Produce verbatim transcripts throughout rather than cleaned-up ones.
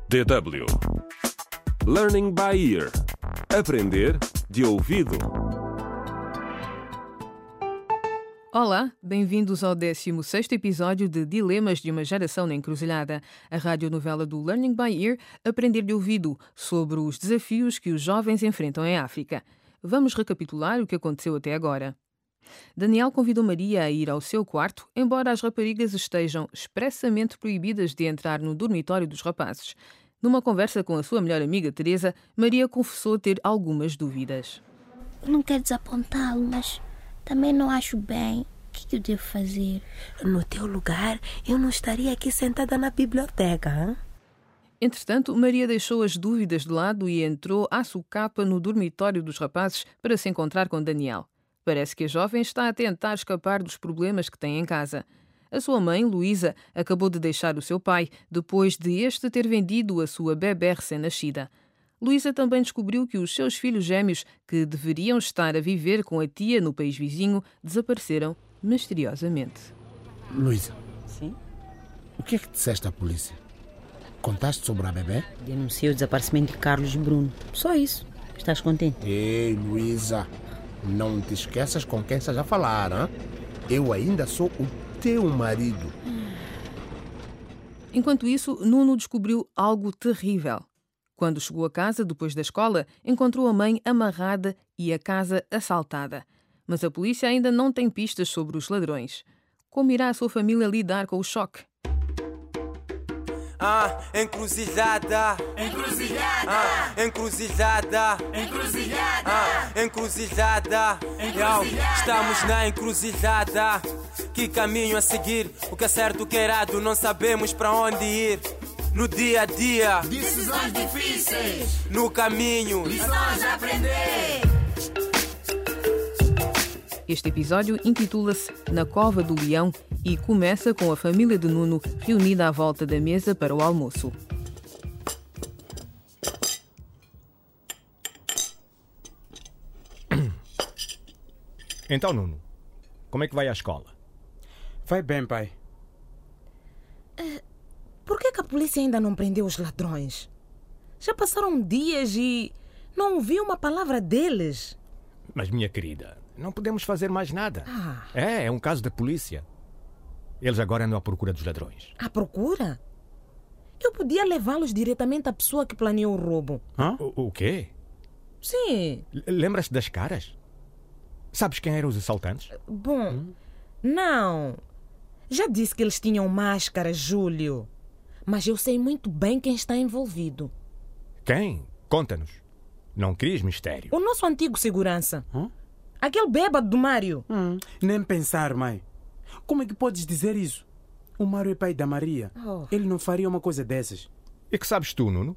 D W Learning by Ear. Aprender de ouvido. Olá, bem-vindos ao décimo sexto episódio de Dilemas de uma Geração na Encruzilhada, a radionovela do Learning by Ear, Aprender de Ouvido, sobre os desafios que os jovens enfrentam em África. Vamos recapitular o que aconteceu até agora. Daniel convidou Maria a ir ao seu quarto, embora as raparigas estejam expressamente proibidas de entrar no dormitório dos rapazes. Numa conversa com a sua melhor amiga Teresa, Maria confessou ter algumas dúvidas. Não quero desapontá-lo, mas também não acho bem. O que eu devo fazer? No teu lugar, eu não estaria aqui sentada na biblioteca, hein? Entretanto, Maria deixou as dúvidas de lado e entrou à socapa no dormitório dos rapazes para se encontrar com Daniel. Parece que a jovem está a tentar escapar dos problemas que tem em casa. A sua mãe, Luísa, acabou de deixar o seu pai depois de este ter vendido a sua bebé recém-nascida. Luísa também descobriu que os seus filhos gêmeos, que deveriam estar a viver com a tia no país vizinho, desapareceram misteriosamente. Luísa. Sim? O que é que disseste à polícia? Contaste sobre a bebé? Denunciei o desaparecimento de Carlos Bruno. Só isso. Estás contente? Ei, Luísa, não te esqueças com quem estás a falar, hein? Eu ainda sou o teu marido. Enquanto isso, Nuno descobriu algo terrível. Quando chegou a casa, depois da escola, encontrou a mãe amarrada e a casa assaltada. Mas a polícia ainda não tem pistas sobre os ladrões. Como irá a sua família lidar com o choque? Ah, encruzilhada, Encruzilhada, ah, encruzilhada, encruzilhada, ah, encruzilhada. Encruzilhada. Estamos na encruzilhada. Que caminho a seguir? O que é certo, o que é errado? Não sabemos para onde ir. No dia a dia, decisões difíceis, no caminho, lições a aprender. Este episódio intitula-se Na Cova do Leão e começa com a família de Nuno reunida à volta da mesa para o almoço. Então, Nuno, como é que vai à escola? Vai bem, pai. Uh, por que, que a polícia ainda não prendeu os ladrões? Já passaram dias e não ouvi uma palavra deles. Mas, minha querida, não podemos fazer mais nada. Ah. É, é um caso da polícia. Eles agora andam à procura dos ladrões. À procura? Eu podia levá-los diretamente à pessoa que planeou o roubo. Hã? O, o quê? Sim. L- Lembras-te das caras? Sabes quem eram os assaltantes? Bom, hum? não. Já disse que eles tinham máscara, Júlio. Mas eu sei muito bem quem está envolvido. Quem? Conta-nos. Não crias mistério. O nosso antigo segurança. Hã? Aquele bêbado do Mário. Hum, nem pensar, mãe. Como é que podes dizer isso? O Mário é pai da Maria. Oh. Ele não faria uma coisa dessas. E que sabes tu, Nuno?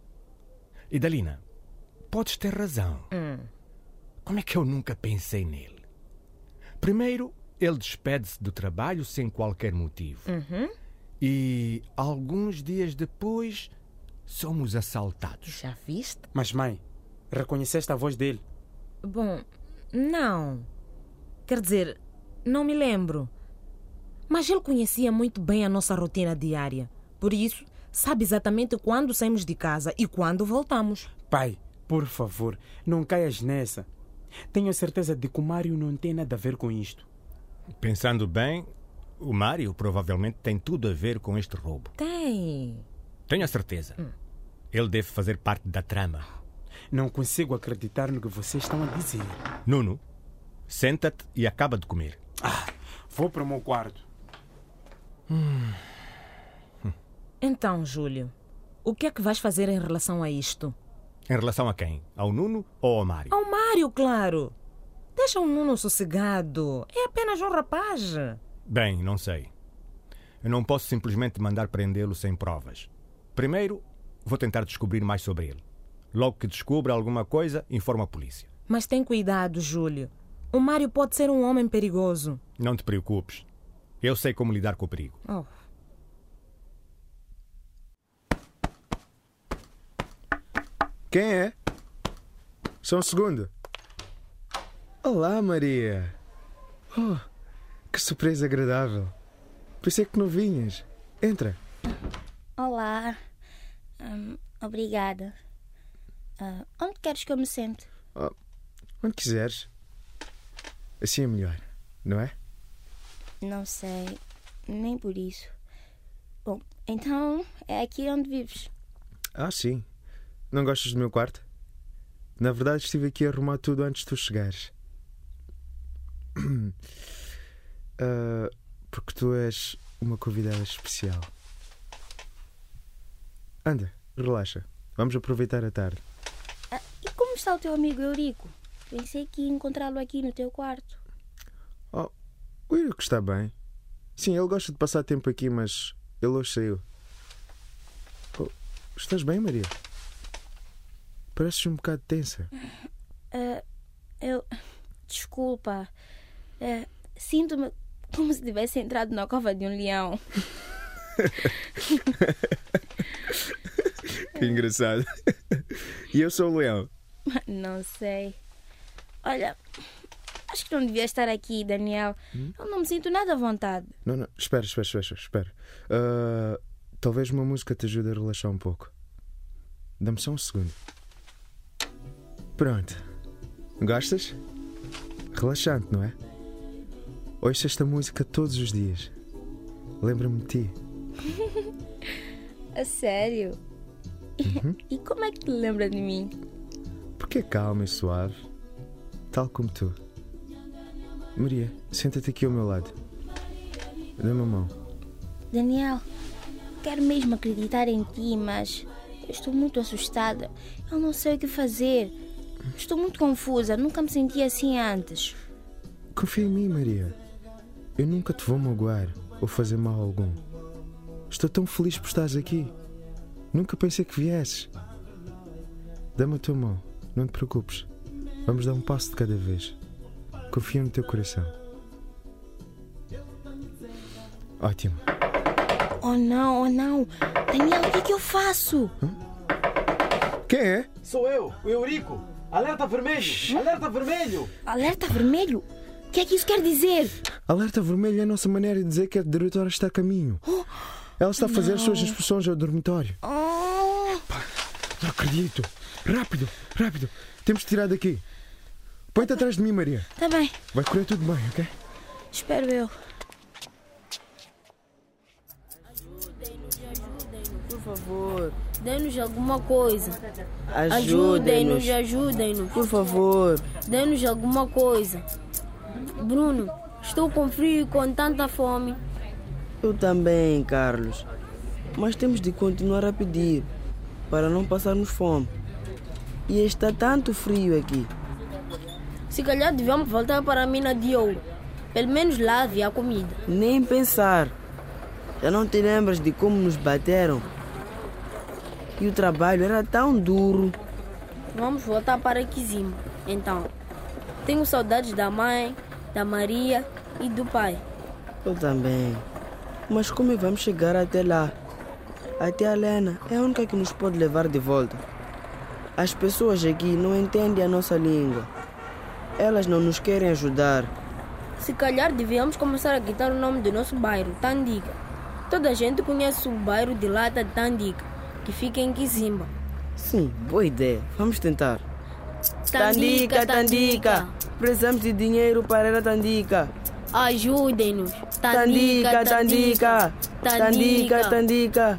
E Dalina, podes ter razão. Hum. Como é que eu nunca pensei nele? Primeiro, ele despede-se do trabalho sem qualquer motivo. Uhum. E alguns dias depois, somos assaltados. Já viste? Mas, mãe, reconheceste a voz dele? Bom, não. Quer dizer, não me lembro. Mas ele conhecia muito bem a nossa rotina diária. Por isso, sabe exatamente quando saímos de casa e quando voltamos. Pai, por favor, não caias nessa. Tenho certeza de que o Mário não tem nada a ver com isto. Pensando bem, o Mário provavelmente tem tudo a ver com este roubo. Tem. Tenho a certeza. Hum. Ele deve fazer parte da trama. Não consigo acreditar no que vocês estão a dizer. Nuno, senta-te e acaba de comer. Ah, vou para o meu quarto. Hum. Então, Júlio, o que é que vais fazer em relação a isto? Em relação a quem? Ao Nuno ou ao Mário? Ao Mário, claro. Deixa o Nuno sossegado. É apenas um rapaz. Bem, não sei. Eu não posso simplesmente mandar prendê-lo sem provas. Primeiro, vou tentar descobrir mais sobre ele. Logo que descubra alguma coisa, informo a polícia. Mas tem cuidado, Júlio. O Mário pode ser um homem perigoso. Não te preocupes. Eu sei como lidar com o perigo. Oh. Quem é? Só um segundo. Olá, Maria. Oh, que surpresa agradável. Pensei que não vinhas. Entra. Olá. Hum, obrigada. Uh, onde queres que eu me sente? Oh, onde quiseres. Assim é melhor, não é? Não sei, nem por isso. Bom, então é aqui onde vives. Ah, sim. Não gostas do meu quarto? Na verdade, estive aqui a arrumar tudo antes de tu chegares. uh, porque tu és uma convidada especial. Anda, relaxa. Vamos aproveitar a tarde. Ah, e como está o teu amigo Eurico? Pensei que ia encontrá-lo aqui no teu quarto. Oh, o Eurico está bem. Sim, ele gosta de passar tempo aqui, mas ele hoje saiu. Oh, estás bem, Maria? Pareces um bocado tensa. Uh, eu... Desculpa. Uh, sinto-me como se tivesse entrado na cova de um leão. Que engraçado. E eu sou o leão. Não sei. Olha, acho que não devia estar aqui, Daniel. Hum? Eu não me sinto nada à vontade. Não, não. Espera, espera, espera. espera. Uh, talvez uma música te ajude a relaxar um pouco. Dá-me só um segundo. Pronto. Gostas? Relaxante, não é? Ouço esta música todos os dias. Lembra-me de ti. A sério? Uhum. E como é que te lembra de mim? Porque é calma e suave, tal como tu. Maria, senta-te aqui ao meu lado. Dá-me a mão. Daniel, quero mesmo acreditar em ti, mas eu estou muito assustada. Eu não sei o que fazer. Estou muito confusa. Nunca me senti assim antes. Confia em mim, Maria. Eu nunca te vou magoar ou fazer mal algum. Estou tão feliz por estares aqui. Nunca pensei que viesses. Dá-me a tua mão. Não te preocupes. Vamos dar um passo de cada vez. Confia no teu coração. Ótimo. Oh não, oh não. Daniel, o que é que eu faço? Hã? Quem é? Sou eu, o Eurico. Alerta vermelho! Hum? Alerta vermelho! Alerta vermelho? O que é que isso quer dizer? Alerta vermelho é a nossa maneira de dizer que a diretora está a caminho. Oh, Ela está a fazer não. as suas instruções ao dormitório. Oh. Pá, não acredito. Rápido, rápido. Temos de tirar daqui. Põe-te atrás de mim, Maria. Tá bem. Vai correr tudo bem, ok? Espero eu. Por favor, dê-nos alguma coisa. Ajudem-nos. Ajudem-nos, ajudem-nos. Por favor. Dê-nos alguma coisa. Bruno, estou com frio e com tanta fome. Eu também, Carlos. Mas temos de continuar a pedir para não passarmos fome. E está tanto frio aqui. Se calhar devemos voltar para a mina de ouro. Pelo menos lá havia comida. Nem pensar. Já não te lembras de como nos bateram? E o trabalho era tão duro. Vamos voltar para Kizimba, então. Tenho saudades da mãe, da Maria e do pai. Eu também. Mas como vamos chegar até lá? Até a Lena é a única que nos pode levar de volta. As pessoas aqui não entendem a nossa língua. Elas não nos querem ajudar. Se calhar devíamos começar a gritar o nome do nosso bairro, Tandiga. Toda a gente conhece o bairro de Lata de Tandiga, que fica em Kizimba. Sim, boa ideia. Vamos tentar. Tandiga, Tandiga. Precisamos de dinheiro para ir a Tandiga. Ajudem-nos. Tandiga, Tandiga. Tandiga, Tandiga.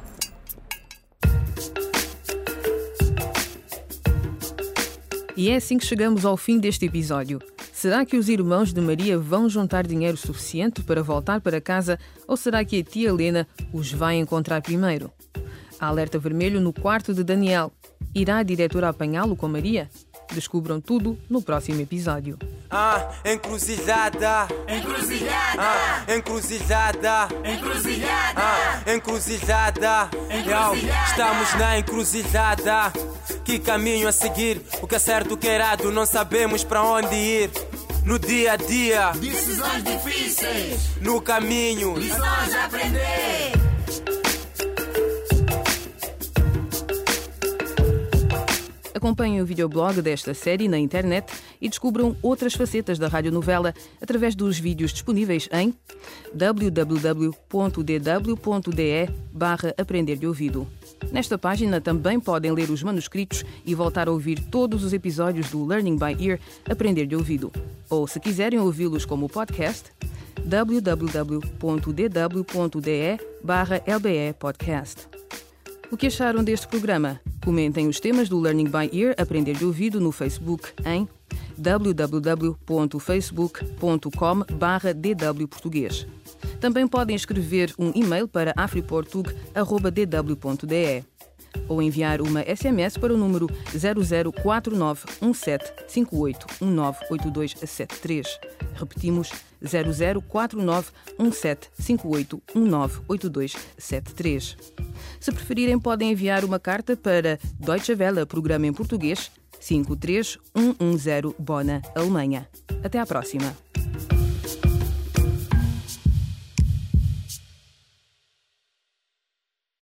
E é assim que chegamos ao fim deste episódio. Será que os irmãos de Maria vão juntar dinheiro suficiente para voltar para casa ou será que a tia Helena os vai encontrar primeiro? Há alerta vermelho no quarto de Daniel. Irá a diretora apanhá-lo com Maria? Descubram tudo no próximo episódio. Ah, encruzilhada. Encruzilhada. Ah, encruzilhada. Encruzilhada. Ah, encruzilhada. Encruzilhada. Estamos na encruzilhada. Que caminho a seguir? O que é certo, o que é errado? Não sabemos para onde ir. No dia a dia. Decisões difíceis. No caminho. Lições a aprender. A Acompanhem o videoblog desta série na internet e descubram outras facetas da radionovela através dos vídeos disponíveis em w w w ponto d w ponto d e barra aprender de ouvido. Nesta página também podem ler os manuscritos e voltar a ouvir todos os episódios do Learning by Ear Aprender de Ouvido. Ou, se quiserem ouvi-los como podcast, w w w ponto d w ponto d e barra l b e podcast. O que acharam deste programa? Comentem os temas do Learning by Ear Aprender de Ouvido no Facebook em w w w ponto facebook ponto com barra d w português. Também podem escrever um e-mail para afriportug arroba d w ponto d e ou enviar uma S M S para o número zero zero quatro nove um sete cinco oito um nove oito dois sete três. Repetimos, zero zero quatro nove um sete cinco oito um nove oito dois sete três. Se preferirem, podem enviar uma carta para Deutsche Welle, programa em português, cinco três um um zero Bona, Alemanha. Até à próxima.